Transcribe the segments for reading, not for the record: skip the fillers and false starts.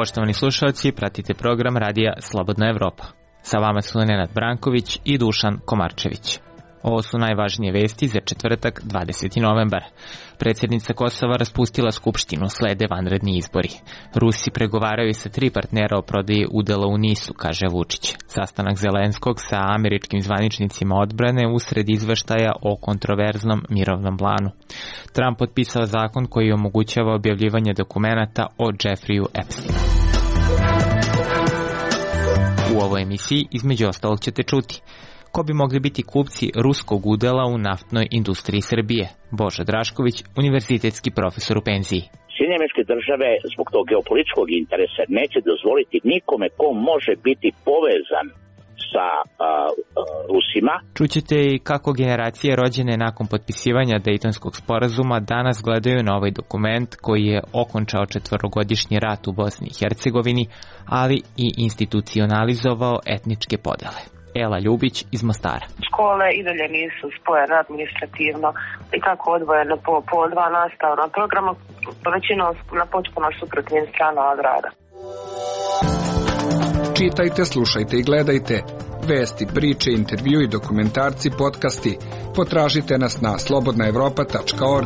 poštovani slušalci, pratite program radija Slobodna Evropa. Sa vama su Nenad Branković i Dušan Komarčević. Ovo su najvažnije vesti za četvrtak, 20. novembar. Predsjednica Kosova raspustila skupštinu, slede vanredni izbori. Rusi pregovaraju sa 3 partnera o prodaji udela u NIS-u, kaže Vučić. Sastanak Zelenskog sa američkim zvaničnicima odbrane usred izveštaja o kontroverznom mirovnom planu. Trump potpisao zakon koji omogućava objavljivanje dokumenata o Jeffreyu Epsteinu. U ovoj emisiji između ostalog ćete čuti: ko bi mogli biti kupci ruskog udela u naftnoj industriji Srbije? Božo Drašković, univerzitetski profesor u penziji. Sjedinjene Američke Države zbog tog geopolitičkog interesa neće dozvoliti nikome ko može biti povezan sa Rusima. Čućete i kako generacije rođene nakon potpisivanja Dejtonskog sporazuma danas gledaju na ovaj dokument koji je okončao 4-godišnji rat u Bosni i Hercegovini, ali i institucionalizovao etničke podele. Ela Ljubić iz Mostara. Škole i dalje nisu spojene administrativno i tako odvojene po 2 nastavna programa, većinom na potpuno suprotnim stranama od rada. Čitajte, slušajte i gledajte vesti, priče, intervju i dokumentarci, podcasti. Potražite nas na slobodnaevropa.org.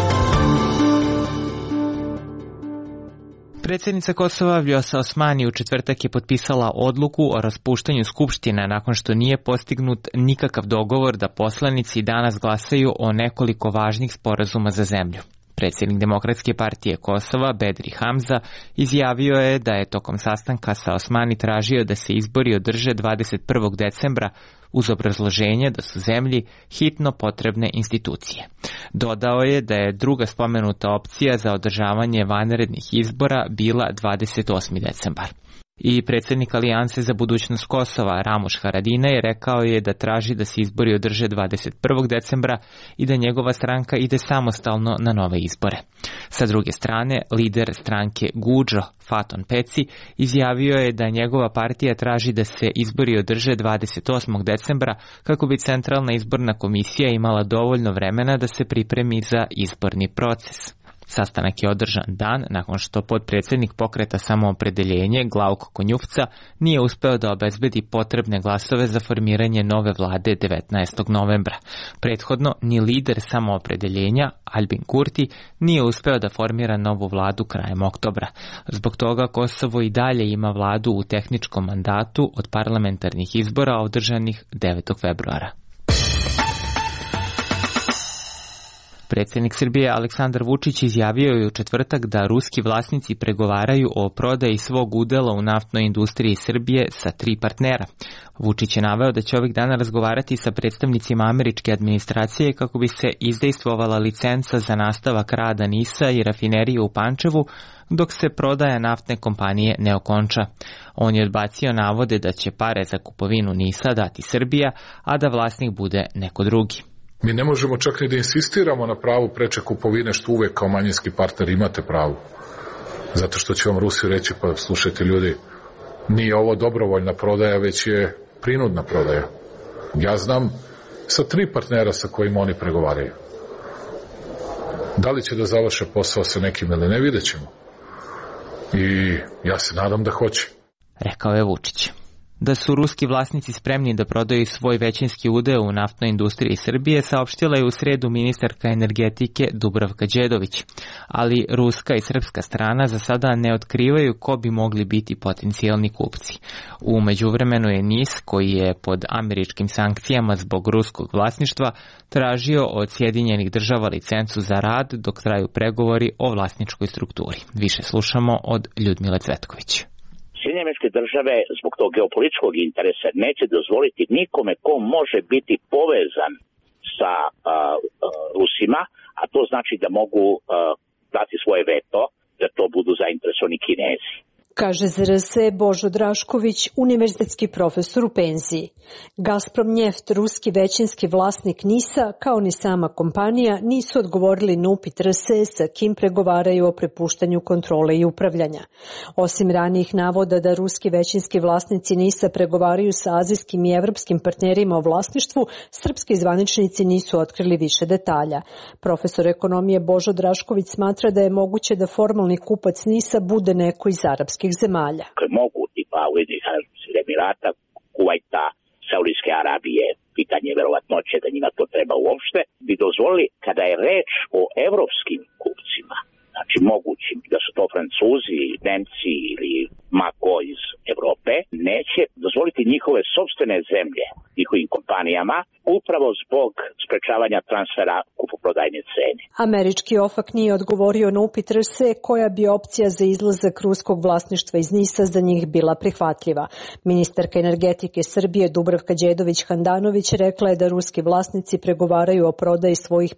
Predsjednica Kosova Vjosa Osmani u četvrtak je potpisala odluku o raspuštanju Skupštine nakon što nije postignut nikakav dogovor da poslanici danas glasaju o nekoliko važnih sporazuma za zemlju. Predsjednik Demokratske partije Kosova, Bedri Hamza, izjavio je da je tokom sastanka sa Osmani tražio da se izbori održe 21. decembra uz obrazloženje da su zemlji hitno potrebne institucije. Dodao je da je druga spomenuta opcija za održavanje vanrednih izbora bila 28. decembar. I predsjednik Alijanse za budućnost Kosova, Ramuš Haradinaj, rekao je da traži da se izbori održe 21. decembra i da njegova stranka ide samostalno na nove izbore. Sa druge strane, lider stranke Guđo, Faton Peci, izjavio je da njegova partija traži da se izbori održe 28. decembra kako bi Centralna izborna komisija imala dovoljno vremena da se pripremi za izborni proces. Sastanak je održan dan nakon što potpredsjednik Pokreta Samoopredeljenje Glauko Konjufca nije uspeo da obezbedi potrebne glasove za formiranje nove vlade 19. novembra. Prethodno, ni lider Samoopredeljenja Albin Kurti nije uspeo da formira novu vladu krajem oktobra. Zbog toga Kosovo i dalje ima vladu u tehničkom mandatu od parlamentarnih izbora održanih 9. februara. Predsjednik Srbije Aleksandar Vučić izjavio je u četvrtak da ruski vlasnici pregovaraju o prodaji svog udela u naftnoj industriji Srbije sa 3 partnera. Vučić je naveo da će ovih dana razgovarati sa predstavnicima američke administracije kako bi se izdejstvovala licenca za nastavak rada NIS-a i rafinerije u Pančevu, dok se prodaja naftne kompanije ne okonča. On je odbacio navode da će pare za kupovinu NIS-a dati Srbija, a da vlasnik bude neko drugi. Mi ne možemo čak ni da insistiramo na pravu preče kupovine, što uvek kao manjinski partner imate pravo. Zato što će vam Rusi reći, pa slušajte ljudi, nije ovo dobrovoljna prodaja, već je prinudna prodaja. Ja znam sa 3 partnera sa kojima oni pregovaraju. Da li će da završe posao sa nekim ili ne, vidjet ćemo. I ja se nadam da hoće. Rekao je Vučić. Da su ruski vlasnici spremni da prodaju svoj većinski udeo u naftnoj industriji Srbije, saopštila je u sredu ministarka energetike Dubravka Đedović. Ali ruska i srpska strana za sada ne otkrivaju ko bi mogli biti potencijalni kupci. U međuvremenu je NIS, koji je pod američkim sankcijama zbog ruskog vlasništva, tražio od Sjedinjenih država licencu za rad dok traju pregovori o vlasničkoj strukturi. Više slušamo od Ljudmile Cvetković. Sjedinjene Američke Države zbog tog geopolitičkog interesa neće dozvoliti nikome ko može biti povezan sa Rusima, a to znači da mogu dati svoje veto da to budu zainteresovani Kinezi. Kaže ZRS Božo Drašković, univerzitetski profesor u penziji. Gazprom Njeft, ruski većinski vlasnik NIS-a, kao ni sama kompanija, nisu odgovorili na upit RS sa kim pregovaraju o prepuštanju kontrole i upravljanja. Osim ranijih navoda da ruski većinski vlasnici NIS-a pregovaraju sa azijskim i evropskim partnerima o vlasništvu, srpski zvaničnici nisu otkrili više detalja. Profesor ekonomije Božo Drašković smatra da je moguće da formalni kupac NIS-a bude neko iz arapskih afričkih zemalja. Koje mogu tipa Ujedinjenih Arapskih Emirata, Kuvajta, Saudijske Arabije, pitanje verovatnoće da njima to treba uopšte, bi dozvolili kada je reč o evropskim kupcima, znači mogućim da su to Francuzi, Nemci ili mako iz Evrope, neće dozvoliti njihove sopstvene zemlje njihovim kompanijama upravo zbog sprečavanja transfera kupoprodajne cene. Američki OFAC nije odgovorio na upit RSE koja bi opcija za izlazak ruskog vlasništva iz NIS-a za njih bila prihvatljiva. Ministarka energetike Srbije Dubravka Đedović-Handanović rekla je da ruski vlasnici pregovaraju o prodaji svojih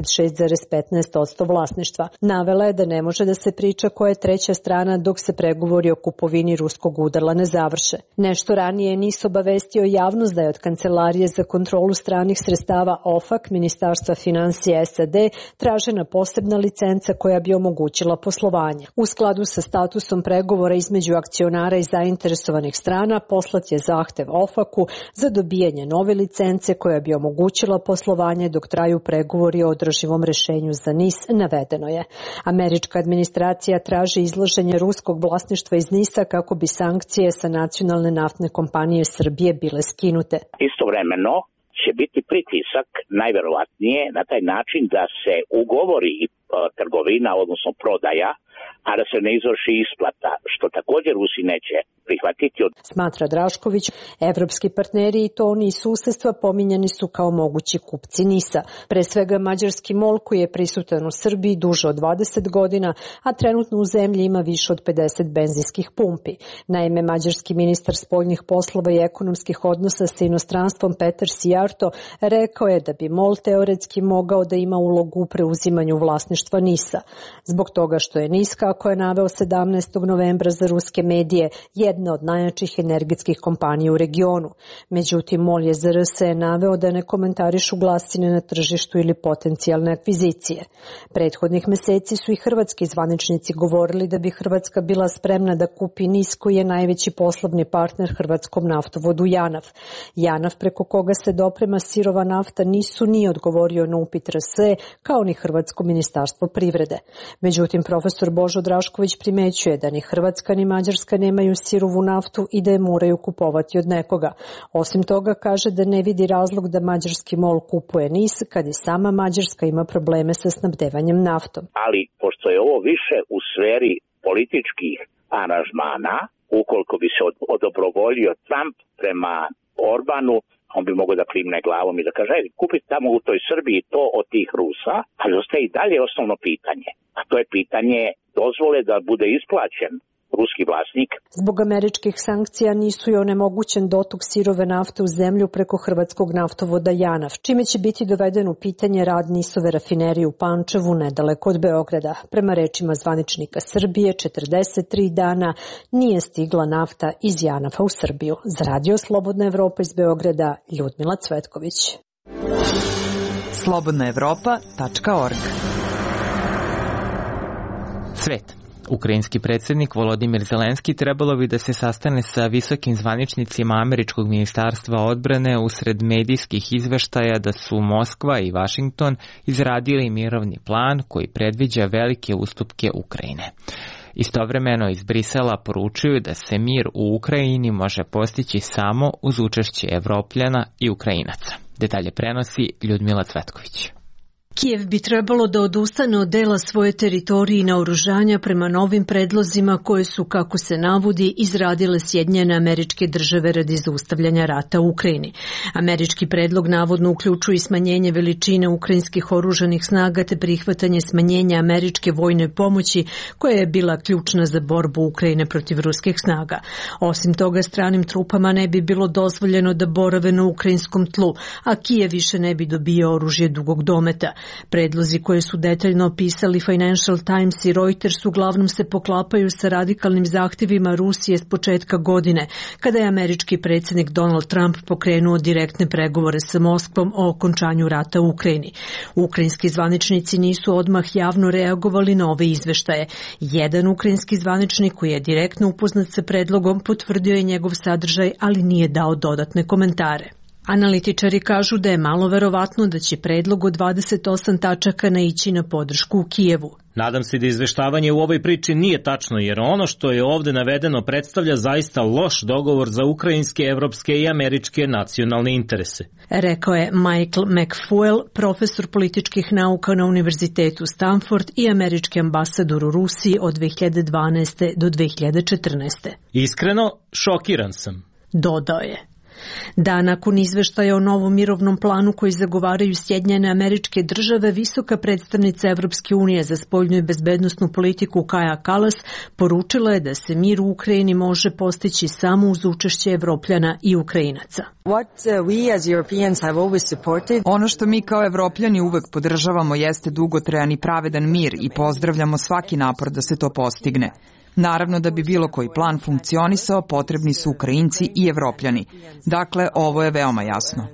56,15% vlasništva. Navela je da ne može da se priča koja je treća strana dok se pregovori o kupovini ruskog udarla ne završe. Nešto ranije NIS obavestio javnost da je od Kancelarije za kontrolu stranih sredstava OFAC, Ministarstva finansija SAD, tražena posebna licenca koja bi omogućila poslovanje. U skladu sa statusom pregovora između akcionara i zainteresovanih strana, poslat je zahtev OFAC-u za dobijanje nove licence koja bi omogućila poslovanje dok traju pregovori o održivom rešenju za NIS, navedeno je. Američka administracija traži izlaženje ruskog vlasništva iz NIS-a kako bi sankcije sa nacionalne naftne kompanije Srbije bile skinute. Istovremeno će biti pritisak najverovatnije na taj način da se ugovori trgovina, odnosno prodaja, a da se ne izvrši isplata, što također Rusi neće prihvatiti. Smatra Drašković, evropski partneri i to oni iz susedstva pominjani su kao mogući kupci NIS-a. Pre svega mađarski MOL koji je prisutan u Srbiji duže od 20 godina, a trenutno u zemlji ima više od 50 benzinskih pumpi. Naime, mađarski ministar spoljnih poslova i ekonomskih odnosa sa inostranstvom Petar Sijarto rekao je da bi MOL teoretski mogao da ima ulogu u preuzimanju vlasništva NIS-a. Zbog toga što je NIS, kako je naveo 17. novembra za ruske medije, jedna od najjačih energetskih kompanija u regionu. Međutim, MOL je za RSE naveo da ne komentarišu glasine na tržištu ili potencijalne akvizicije. Prethodnih meseci su i hrvatski zvaničnici govorili da bi Hrvatska bila spremna da kupi NIS koji je najveći poslovni partner hrvatskom naftovodu JANAF. JANAF preko koga se doprema sirova nafta nisu ni odgovorio na upit RSE kao ni Hrvatsko ministarstvo privrede. Međutim, profesor Božo Drašković primećuje da ni Hrvatska ni Mađarska nemaju sirovu naftu i da je moraju kupovati od nekoga. Osim toga, kaže da ne vidi razlog da mađarski MOL kupuje NIS kad i sama Mađarska ima probleme sa snabdevanjem naftom. Ali, pošto je ovo više u sferi političkih aranžmana, ukoliko bi se odobrovoljio Trump prema Orbanu, on bi mogao da klimne glavom i da kaže, kupiti tamo u toj Srbiji to od tih Rusa, ali ostaje i dalje osnovno pitanje. A to je pitanje dozvole da bude isplaćen ruski vlasnik. Zbog američkih sankcija nisu i onemogućen dotok sirove nafte u zemlju preko hrvatskog naftovoda JANAF, čime će biti doveden u pitanje rad NIS-ove rafinerije u Pančevu nedaleko od Beograda. Prema rečima zvaničnika Srbije, 43 dana nije stigla nafta iz JANAF-a u Srbiju. Za Radio Slobodna Evropa iz Beograda, Ljudmila Cvetković. slobodnaevropa.org. Svet. Ukrajinski predsjednik Volodimir Zelenski trebalo bi da se sastane sa visokim zvaničnicima Američkog ministarstva odbrane usred medijskih izveštaja da su Moskva i Vašington izradili mirovni plan koji predviđa velike ustupke Ukrajine. Istovremeno iz Brisela poručuju da se mir u Ukrajini može postići samo uz učešće Evropljana i Ukrajinaca. Detalje prenosi Ljudmila Cvetković. Kijev bi trebalo da odustane od dela svoje teritorije i naoružanja prema novim predlozima koje su, kako se navodi, izradile Sjedinjene Američke Države radi zaustavljanja rata u Ukrajini. Američki predlog navodno uključuje smanjenje veličine ukrajinskih oružanih snaga te prihvatanje smanjenja američke vojne pomoći koja je bila ključna za borbu Ukrajine protiv ruskih snaga. Osim toga, stranim trupama ne bi bilo dozvoljeno da borave na ukrajinskom tlu, a Kijev više ne bi dobio oružje dugog dometa. Predlozi koje su detaljno opisali Financial Times i Reuters uglavnom se poklapaju sa radikalnim zahtjevima Rusije s početka godine, kada je američki predsjednik Donald Trump pokrenuo direktne pregovore sa Moskvom o okončanju rata u Ukrajini. Ukrajinski zvaničnici nisu odmah javno reagovali na ove izveštaje. Jedan ukrajinski zvaničnik koji je direktno upoznat sa predlogom potvrdio je njegov sadržaj, ali nije dao dodatne komentare. Analitičari kažu da je malo verovatno da će predlog od 28 tačaka naići na podršku u Kijevu. Nadam se da izveštavanje u ovoj priči nije tačno, jer ono što je ovde navedeno predstavlja zaista loš dogovor za ukrajinske, evropske i američke nacionalne interese. Rekao je Michael McFuel, profesor političkih nauka na Univerzitetu Stanford i američki ambasador u Rusiji od 2012. do 2014. Iskreno, šokiran sam. Dodao je. Dan nakon izveštaja o novom mirovnom planu koji zagovaraju Sjedinjene Američke Države, visoka predstavnica Evropske unije za spoljnu i bezbednosnu politiku Kaja Kallas poručila je da se mir u Ukrajini može postići samo uz učešće Evropljana i Ukrajinaca. Ono što mi kao Evropljani uvek podržavamo jeste dugotrajan i pravedan mir i pozdravljamo svaki napor da se to postigne. Naravno, da bi bilo koji plan funkcionisao, potrebni su Ukrajinci i Evropljani. Dakle, ovo je veoma jasno.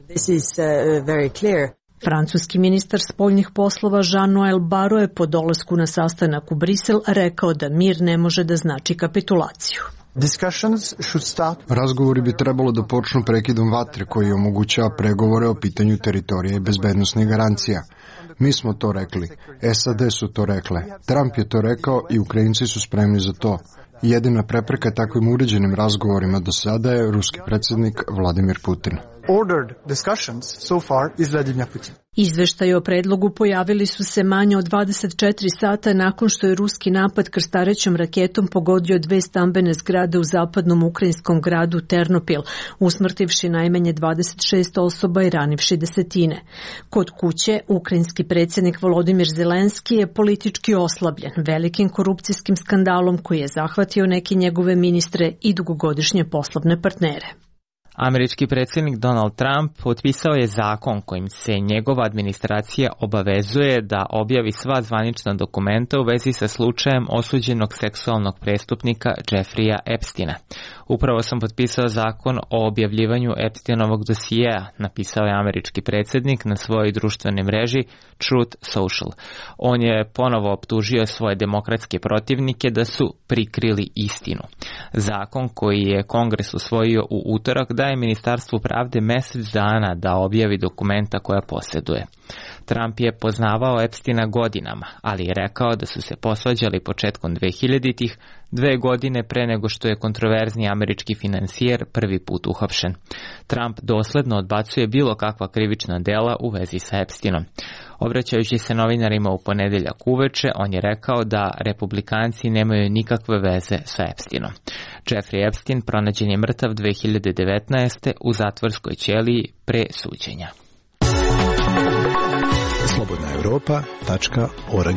Francuski ministar spoljnih poslova Jean-Noël Barrot je po dolasku na sastanak u Brisel rekao da mir ne može da znači kapitulaciju. Razgovori bi trebalo da počnu prekidom vatre koji omogućava pregovore o pitanju teritorija i bezbednosnih garancija. Mi smo to rekli, SAD su to rekle, Trump je to rekao i Ukrajinci su spremni za to. Jedina prepreka takvim uređenim razgovorima do sada je ruski predsjednik Vladimir Putin. Izveštaji o predlogu pojavili su se manje od 24 sata nakon što je ruski napad krstarećom raketom pogodio 2 stambene zgrade u zapadnom ukrajinskom gradu Ternopil, usmrtivši najmanje 26 osoba i ranivši desetine. Kod kuće, ukrajinski predsjednik Volodimir Zelenski je politički oslabljen velikim korupcijskim skandalom koji je zahvatio neke njegove ministre i dugogodišnje poslovne partnere. Američki predsjednik Donald Trump potpisao je zakon kojim se njegova administracija obavezuje da objavi sva zvanična dokumenta u vezi sa slučajem osuđenog seksualnog prestupnika Jeffreya Epsteina. Upravo sam potpisao zakon o objavljivanju Epsteinovog dosijeja, napisao je američki predsjednik na svojoj društvenoj mreži Truth Social. On je ponovo optužio svoje demokratske protivnike da su prikrili istinu. Zakon koji je Kongres usvojio u utorak daje Ministarstvu pravde mesec dana da objavi dokumenta koja posjeduje. Trump je poznavao Epsteina godinama, ali je rekao da su se posvađali početkom 2000-ih, 2 godine pre nego što je kontroverzni američki finansijer prvi put uhapšen. Trump dosledno odbacuje bilo kakva krivična dela u vezi sa Epsteinom. Obraćajući se novinarima u ponedeljak uveče, on je rekao da republikanci nemaju nikakve veze sa Epsteinom. Jeffrey Epstein pronađen je mrtav 2019. u zatvorskoj ćeliji pre suđenja. slobodnaevropa.org.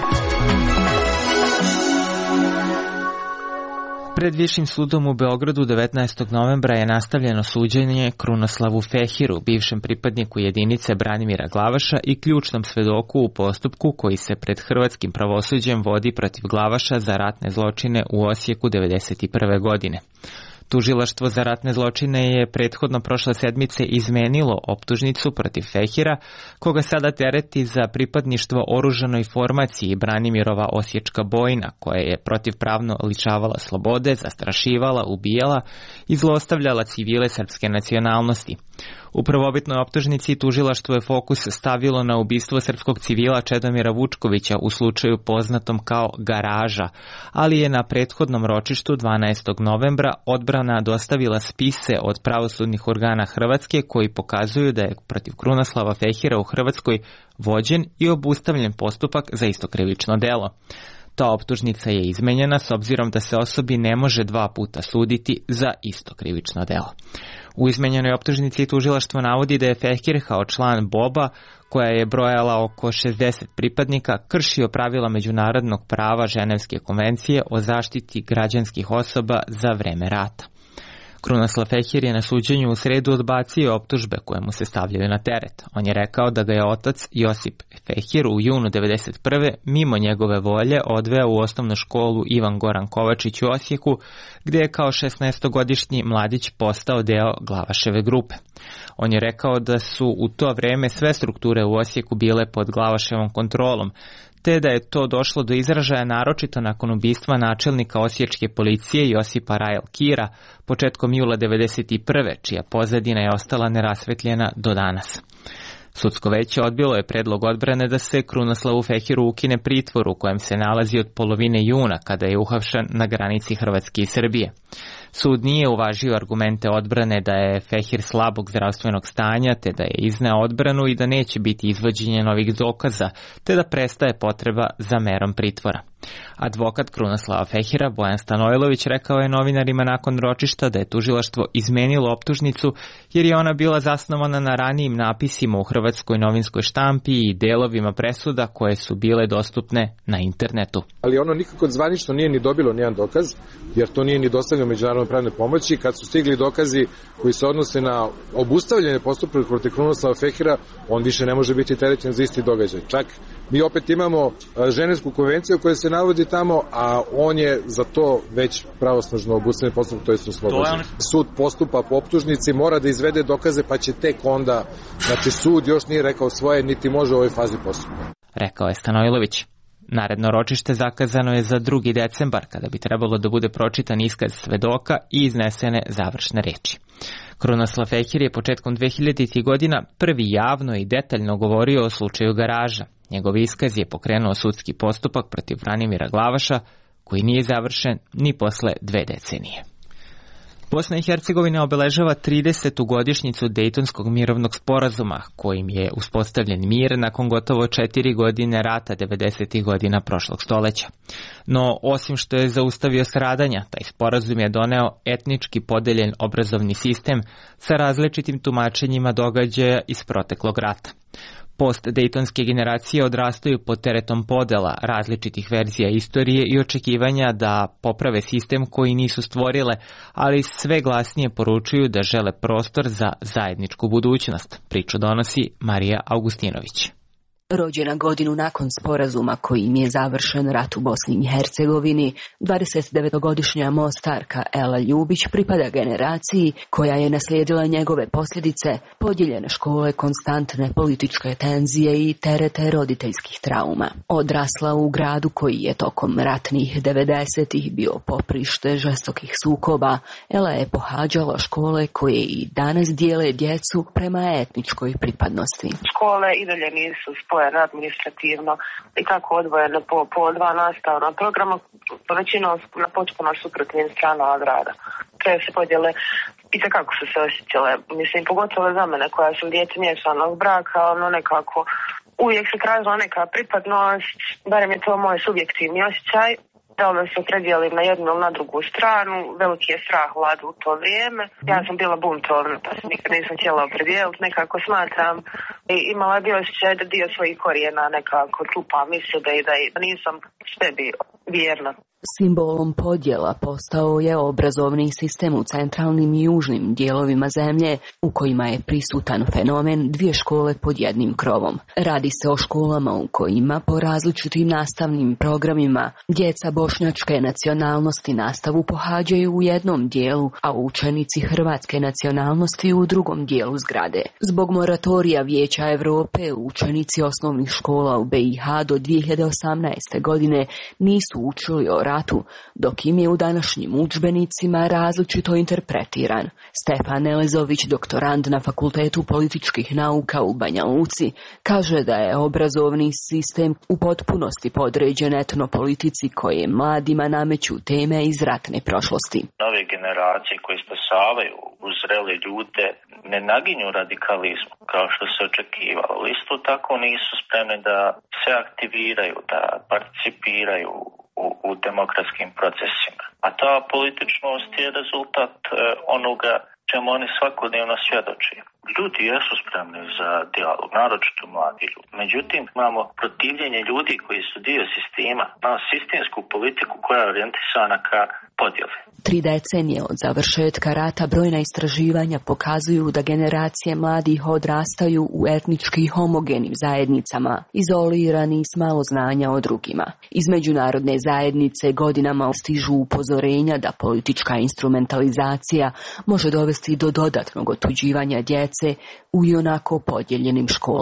Pred Višim sudom u Beogradu 19. novembra je nastavljeno suđenje Krunoslavu Fehiru, bivšem pripadniku jedinice Branimira Glavaša i ključnom svedoku u postupku koji se pred hrvatskim pravosuđem vodi protiv Glavaša za ratne zločine u Osijeku 1991. godine. Tužilaštvo za ratne zločine je prethodno prošle sedmice izmenilo optužnicu protiv Fehira, koga sada tereti za pripadništvo oružanoj formaciji Branimirova Osječka bojna, koja je protivpravno lišavala slobode, zastrašivala, ubijala i zlostavljala civile srpske nacionalnosti. U prvobitnoj optužnici tužilaštvo je fokus stavilo na ubistvo srpskog civila Čedomira Vučkovića u slučaju poznatom kao Garaža, ali je na prethodnom ročištu 12. novembra odbrana dostavila spise od pravosudnih organa Hrvatske koji pokazuju da je protiv Krunoslava Fehira u Hrvatskoj vođen i obustavljen postupak za isto krivično delo. Ta optužnica je izmenjena s obzirom da se osobi ne može 2 puta suditi za isto krivično delo. U izmenjenoj optužnici tužilaštvo navodi da je Fehir kao član BOB-a, koja je brojala oko 60 pripadnika, kršio pravila međunarodnog prava Ženevske konvencije o zaštiti građanskih osoba za vreme rata. Krunoslav Fehir je na suđenju u sredu odbacio optužbe koje mu se stavljaju na teret. On je rekao da ga je otac Josip Fehir u junu 1991. mimo njegove volje odveo u osnovnu školu Ivan Goran Kovačić u Osijeku, gdje je kao 16-godišnji mladić postao deo Glavaševe grupe. On je rekao da su u to vreme sve strukture u Osijeku bile pod Glavaševom kontrolom, te da je to došlo do izražaja naročito nakon ubistva načelnika osječke policije Josipa Rajl Kira početkom jula 1991. čija pozadina je ostala nerasvetljena do danas. Sudsko veće odbilo je predlog odbrane da se Krunoslavu Fehiru ukine pritvor u kojem se nalazi od polovine juna kada je uhapšen na granici Hrvatske i Srbije. Sud nije uvažio argumente odbrane da je Fehir slabog zdravstvenog stanja, te da je izneo odbranu i da neće biti izvođenje novih dokaza, te da prestaje potreba za merom pritvora. Advokat Krunoslava Fehira, Bojan Stanojlović, rekao je novinarima nakon ročišta da je tužilaštvo izmenilo optužnicu jer je ona bila zasnovana na ranijim napisima u hrvatskoj novinskoj štampi i delovima presuda koje su bile dostupne na internetu. Ali ono nikako zvanično nije ni dobilo nijedan dokaz, jer to nije ni dostavljeno međunarodnoj pravnoj pomoći. Kad su stigli dokazi koji se odnose na obustavljanje postupka protiv Krunoslava Fehira, on više ne može biti terećen za isti događaj. Čak mi opet imamo Ženevsku konvenciju koja se navodi tamo, a on je za to već pravosnažno obustavljen postupak, to je oslobođen. Sud postupa po optužnici, mora da izvede dokaze, pa će tek onda, znači sud još nije rekao svoje, niti može u ovoj fazi postupka. Rekao je Stanojlović. Naredno ročište zakazano je za 2. decembar, kada bi trebalo da bude pročitan iskaz svedoka i iznesene završne reči. Krunoslav Fehir je početkom 2000. godina prvi javno i detaljno govorio o slučaju Garaža. Njegov iskaz je pokrenuo sudski postupak protiv Branimira Glavaša, koji nije završen ni posle 2 decenije. Bosna i Hercegovina obeležava 30. godišnjicu Dejtonskog mirovnog sporazuma, kojim je uspostavljen mir nakon gotovo 4 godine rata 90. godina prošlog stoleća. No, osim što je zaustavio stradanja, taj sporazum je doneo etnički podeljen obrazovni sistem sa različitim tumačenjima događaja iz proteklog rata. Post-dejtonske generacije odrastaju pod teretom podela, različitih verzija istorije i očekivanja da poprave sistem koji nisu stvorile, ali sve glasnije poručuju da žele prostor za zajedničku budućnost. Priču donosi Marija Augustinović. Rođena godinu nakon sporazuma kojim je završen rat u Bosni i Hercegovini, 29-godišnja mostarka Ela Ljubić pripada generaciji koja je naslijedila njegove posljedice, podijeljene škole, konstantne političke tenzije i terete roditeljskih trauma. Odrasla u gradu koji je tokom ratnih 90-ih bio poprište žestokih sukoba, Ela je pohađala škole koje i danas dijele djecu prema etničkoj pripadnosti. Škole i dalje nisu spojene administrativno i kako odvojeno po 2 nastavna programa, većinom na potpuno suprotnim stranama grada. Te se podjele i kako su se osjećale, mislim, pogotovo za mene koja sam dijete miješanog braka, ono nekako uvijek se tražila neka pripadnost, barem je to moj subjektivni osjećaj, da li se predijelim na jednu ili na drugu stranu, veliki je strah vladu u to vrijeme. Ja sam bila buntovna, pa se nikad nisam htjela opredijeliti, nekako smatram. I imala je bio osjećaj da dio svojih korijena nekako tupa misle da nisam sebi vjerna. Simbolom podjela postao je obrazovni sistem u centralnim i južnim dijelovima zemlje u kojima je prisutan fenomen 2 škole pod jednim krovom. Radi se o školama u kojima po različitim nastavnim programima djeca bošnjačke nacionalnosti nastavu pohađaju u jednom dijelu, a učenici hrvatske nacionalnosti u drugom dijelu zgrade. Zbog moratorija Vijeća Europe učenici osnovnih škola u BiH do 2018. godine nisu učili o ratu, dok im je u današnjim udžbenicima različito interpretiran. Stefan Elezović, doktorand na Fakultetu političkih nauka u Banja Luci, kaže da je obrazovni sistem u potpunosti podređen etnopolitici koje mladima nameću teme iz ratne prošlosti. Nove generacije koje stasavaju uz zrele ljude ne naginju radikalizmu kao što se očekivalo. Isto tako nisu spremne da se aktiviraju, da participiraju u demokratskim procesima. A ta političnost je rezultat onoga čemu oni svakodnevno svjedoče. Ljudi jesu spremni za dijalog, naročito mladi ljudi. Međutim, imamo protivljenje ljudi koji su dio sistema, na sistemsku politiku koja je orijentisana ka podjeli. 3 decenije od završetka rata brojna istraživanja pokazuju da generacije mladih odrastaju u etnički homogenim zajednicama, izolirani s malo znanja o drugima. Iz međunarodne zajednice godinama stižu upozorenja da politička instrumentalizacija može dovesti do dodatnog otuđivanja djece u ionako podijeljenim školama.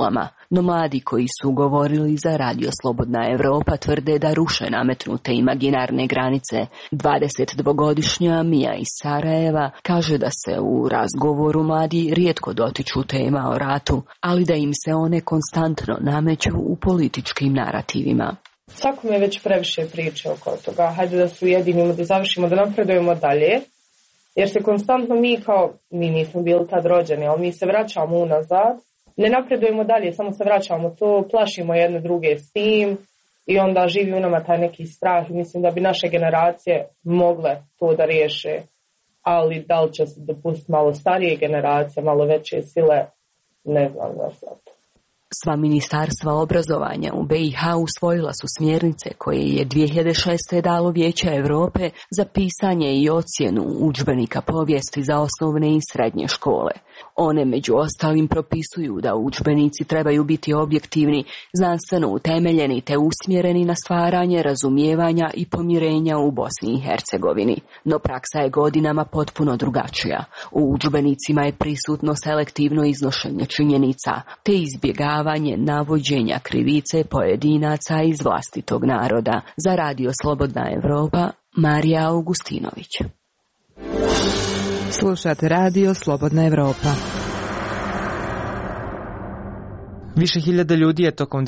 No mladi koji su govorili za Radio Slobodna Evropa tvrde da ruše nametnute imaginarne granice. 22-godišnja Mija iz Sarajeva kaže da se u razgovoru mladi rijetko dotiču tema o ratu, ali da im se one konstantno nameću u političkim narativima. Svakome je već previše priče oko toga. Hajde da se ujedinimo, da završimo, da napredujemo dalje. Jer se konstantno mi nismo bili tad rođeni, ali mi se vraćamo unazad. Ne napredujemo dalje, samo se vraćamo to, plašimo jedne druge s tim i onda živi u nama taj neki strah. I mislim da bi naše generacije mogle to da riješe, ali da li će se dopustiti malo starije generacije, malo veće sile, ne znam da sad. Sva ministarstva obrazovanja u BiH usvojila su smjernice koje je 2006. dalo Vijeće Europe za pisanje i ocjenu udžbenika povijesti za osnovne i srednje škole. One među ostalim propisuju da udžbenici trebaju biti objektivni, znanstveno utemeljeni te usmjereni na stvaranje razumijevanja i pomirenja u Bosni i Hercegovini. No praksa je godinama potpuno drugačija. U udžbenicima je prisutno selektivno iznošenje činjenica te izbjegavanje navođenja krivice pojedinaca iz vlastitog naroda. Za Radio Slobodna Evropa, Marija Augustinović. Slušate Radio Slobodna Evropa. Više hiljada ljudi je tokom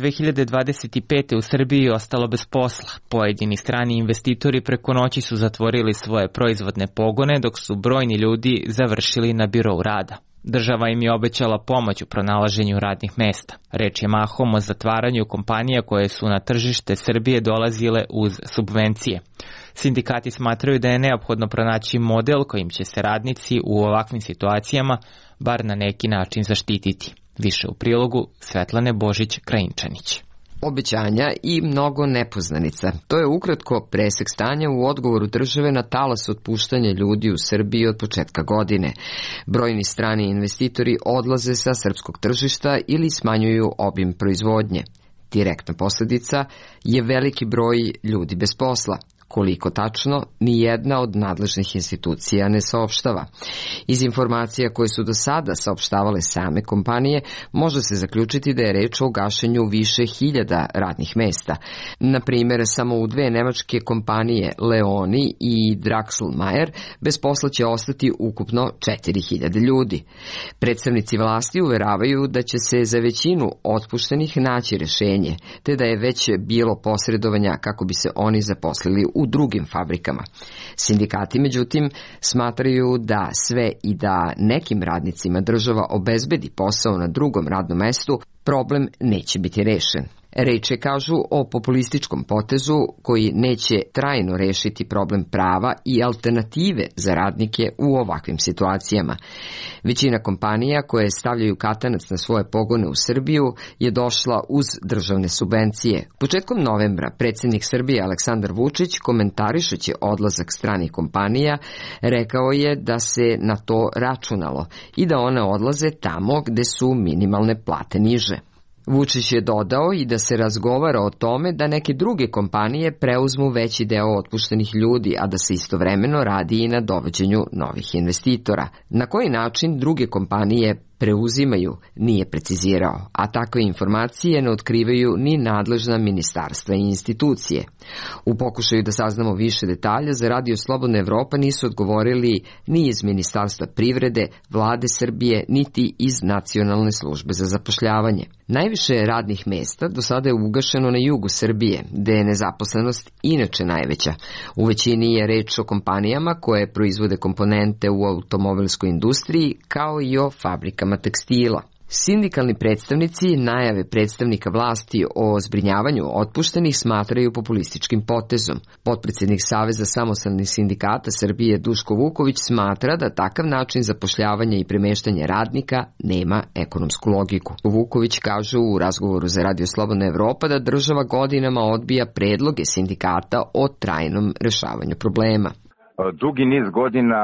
2025. u Srbiji ostalo bez posla. Pojedini strani investitori preko noći su zatvorili svoje proizvodne pogone, dok su brojni ljudi završili na birou rada. Država im je obećala pomoć u pronalaženju radnih mesta. Reč je mahom o zatvaranju kompanija koje su na tržište Srbije dolazile uz subvencije. Sindikati smatraju da je neophodno pronaći model kojim će se radnici u ovakvim situacijama bar na neki način zaštititi. Više u prilogu Svetlane Božić-Krajinčanić. Obećanja i mnogo nepoznanica. To je ukratko presek stanja u odgovoru države na talas otpuštanja ljudi u Srbiji od početka godine. Brojni strani investitori odlaze sa srpskog tržišta ili smanjuju obim proizvodnje. Direktna posljedica je veliki broj ljudi bez posla. Koliko tačno, ni jedna od nadležnih institucija ne saopštava. Iz informacija koje su do sada saopštavale same kompanije, može se zaključiti da je reč o gašenju više hiljada radnih mesta. Na primjer, samo u dve nemačke kompanije Leoni i Draxl-Mayer bez posla će ostati ukupno 4000 ljudi. Predstavnici vlasti uveravaju da će se za većinu otpuštenih naći rješenje, te da je već bilo posredovanja kako bi se oni zaposlili u drugim fabrikama. Sindikati, međutim, smatraju da sve i da nekim radnicima država obezbedi posao na drugom radnom mestu, problem neće biti rešen. Reč je, kažu, o populističkom potezu koji neće trajno rešiti problem prava i alternative za radnike u ovakvim situacijama. Većina kompanija koje stavljaju katanac na svoje pogone u Srbiju je došla uz državne subvencije. Početkom novembra predsjednik Srbije Aleksandar Vučić, komentarišući odlazak stranih kompanija, rekao je da se na to računalo i da one odlaze tamo gde su minimalne plate niže. Vučić je dodao i da se razgovara o tome da neke druge kompanije preuzmu veći deo otpuštenih ljudi, a da se istovremeno radi i na dovođenju novih investitora. Na koji način druge kompanije preuzimaju nije precizirao, a takve informacije ne otkrivaju ni nadležna ministarstva i institucije. U pokušaju da saznamo više detalja za Radio Slobodna Evropa nisu odgovorili ni iz Ministarstva privrede, Vlade Srbije, niti iz Nacionalne službe za zapošljavanje. Najviše radnih mesta do sada je ugašeno na jugu Srbije, gde je nezaposlenost inače najveća. U većini je reč o kompanijama koje proizvode komponente u automobilskoj industriji, kao i o fabrikama tekstila. Sindikalni predstavnici najave predstavnika vlasti o zbrinjavanju otpuštenih smatraju populističkim potezom. Potpredsjednik Saveza samostalnih sindikata Srbije Duško Vuković smatra da takav način zapošljavanja i premeštanja radnika nema ekonomsku logiku. Vuković kaže u razgovoru za Radio Slobodna Evropa da država godinama odbija predloge sindikata o trajnom rešavanju problema. Dugi niz godina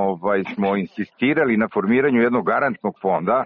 smo insistirali na formiranju jednog garantnog fonda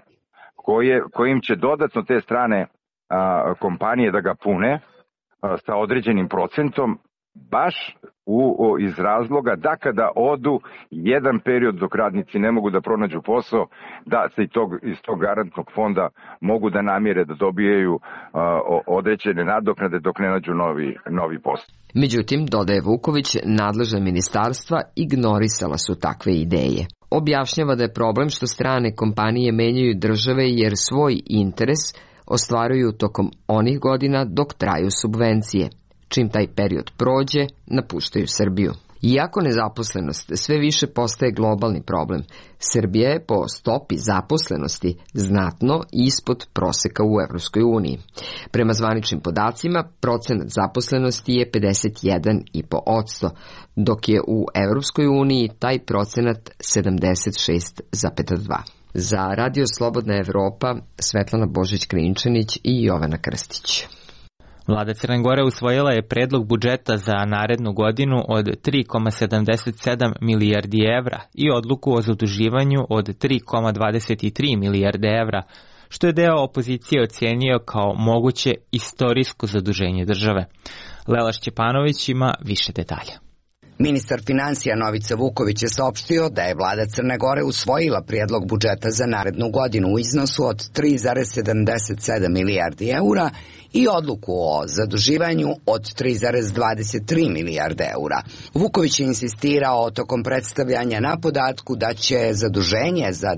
kojim će dodatno te strane kompanije da ga pune sa određenim procentom baš iz razloga da kada odu jedan period dok radnici ne mogu da pronađu posao, da se iz tog garantnog fonda mogu da namire da dobijaju određene nadoknade dok ne nađu novi posao. Međutim, dodaje Vuković, nadležna ministarstva ignorisala su takve ideje. Objašnjava da je problem što strane kompanije menjaju države jer svoj interes ostvaruju tokom onih godina dok traju subvencije. Čim taj period prođe, napuštaju Srbiju. Iako nezaposlenost sve više postaje globalni problem, Srbija je po stopi zaposlenosti znatno ispod proseka u Evropskoj uniji. Prema zvaničnim podacima, procenat zaposlenosti je 51,5%, dok je u Evropskoj uniji taj procenat 76,2%. Za Radio Slobodna Evropa, Svetlana Božić-Krinčanić i Jovana Krstić. Vlada Crne Gore usvojila je predlog budžeta za narednu godinu od 3,77 milijardi evra i odluku o zaduživanju od 3,23 milijarde evra, što je deo opozicije ocenio kao moguće istorijsko zaduženje države. Lela Šćepanović ima više detalja. Ministar finansija Novica Vuković je saopštio da je vlada Crne Gore usvojila prijedlog budžeta za narednu godinu u iznosu od 3,77 milijardi eura i odluku o zaduživanju od 3,23 milijarde eura. Vuković je insistirao tokom predstavljanja na podatku da će zaduženje za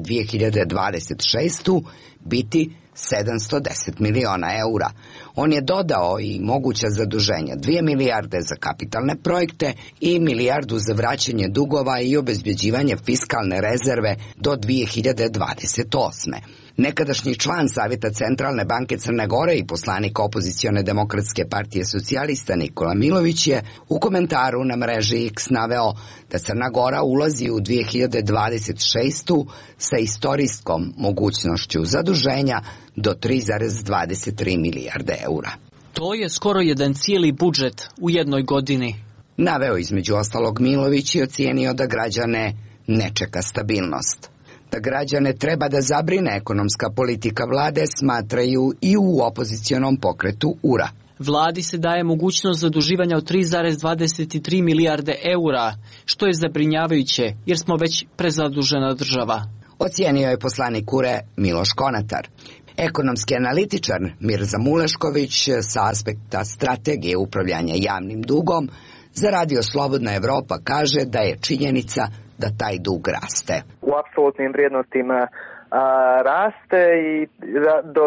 2026. biti 710 miliona eura. On je dodao i moguća zaduženja 2 milijarde za kapitalne projekte i milijardu za vraćanje dugova i obezbeđivanje fiskalne rezerve do 2028. Nekadašnji član Savjeta Centralne banke Crne Gore i poslanik opozicione demokratske partije socijalista Nikola Milović je u komentaru na mreži X naveo da Crna Gora ulazi u 2026. sa istorijskom mogućnošću zaduženja do 3,23 milijarde eura. To je skoro jedan cijeli budžet u jednoj godini. Naveo između ostalog Milović i ocijenio da građane ne čeka stabilnost. Da građane treba da zabrine ekonomska politika vlade, smatraju i u opozicionom pokretu URA. Vladi se daje mogućnost zaduživanja od 3,23 milijarde eura, što je zabrinjavajuće jer smo već prezadužena država. Ocijenio je poslanik URE Miloš Konatar. Ekonomski analitičar Mirza Mulešković sa aspekta strategije upravljanja javnim dugom za Radio Slobodna Evropa kaže da je činjenica da taj dug raste. U apsolutnim vrijednostima raste i do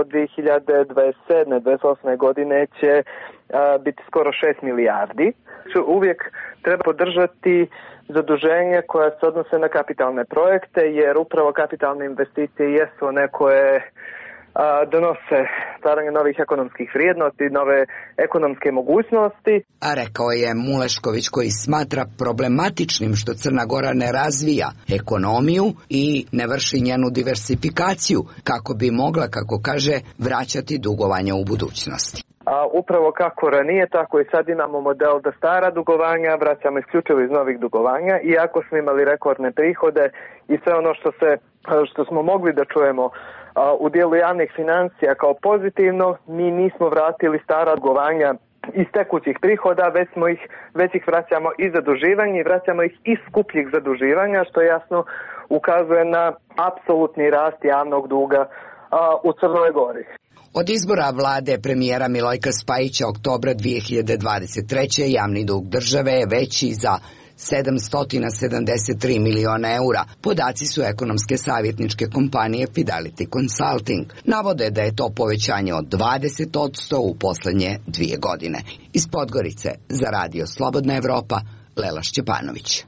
2027-2028 godine će biti skoro 6 milijardi. Uvijek treba podržati zaduženje koja se odnose na kapitalne projekte, jer upravo kapitalne investicije jesu one koje donose stvaranje novih ekonomskih vrijednosti, nove ekonomske mogućnosti. A rekao je Mulešković, koji smatra problematičnim što Crna Gora ne razvija ekonomiju i ne vrši njenu diversifikaciju kako bi mogla, kako kaže, vraćati dugovanja u budućnosti. Upravo kako ranije, tako i sad imamo model da stara dugovanja vraćamo isključivo iz novih dugovanja, iako smo imali rekordne prihode i sve ono što smo mogli da čujemo u dijelu javnih financija kao pozitivno, mi nismo vratili stara dugovanja iz tekućih prihoda, već ih vraćamo iz zaduživanja i vraćamo ih iz skupljih zaduživanja, što jasno ukazuje na apsolutni rast javnog duga u Crnoj Gori. Od izbora vlade premijera Milojka Spajića oktobra 2023. javni dug države je veći za 773 miliona eura. Podaci su ekonomske savjetničke kompanije Fidelity Consulting. Navode da je to povećanje od 20% u poslednje 2 godine. Iz Podgorice za Radio Slobodna Evropa, Lela Šćepanović.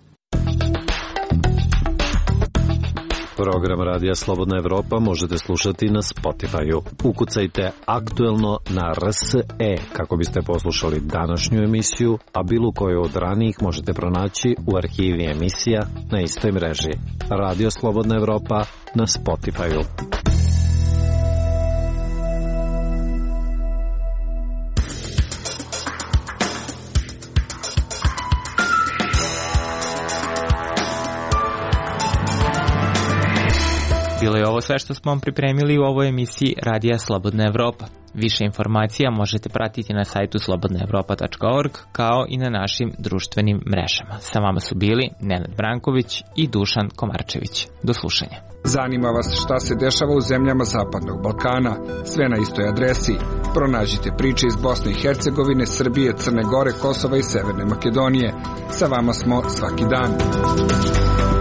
Program Radija Slobodna Evropa možete slušati na Spotify-u. Ukucajte aktuelno na RSE kako biste poslušali današnju emisiju, a bilo koju od ranijih možete pronaći u arhivi emisija na istoj mreži. Radio Slobodna Evropa na Spotify-u. Bilo je ovo sve što smo vam pripremili u ovoj emisiji Radija Slobodna Evropa. Više informacija možete pratiti na sajtu slobodnaevropa.org kao i na našim društvenim mrežama. Sa vama su bili Nenad Branković i Dušan Komarčević. Do slušanja. Zanima vas šta se dešava u zemljama Zapadnog Balkana? Sve na istoj adresi. Pronađite priče iz Bosne i Hercegovine, Srbije, Crne Gore, Kosova i Severne Makedonije. Sa vama smo svaki dan.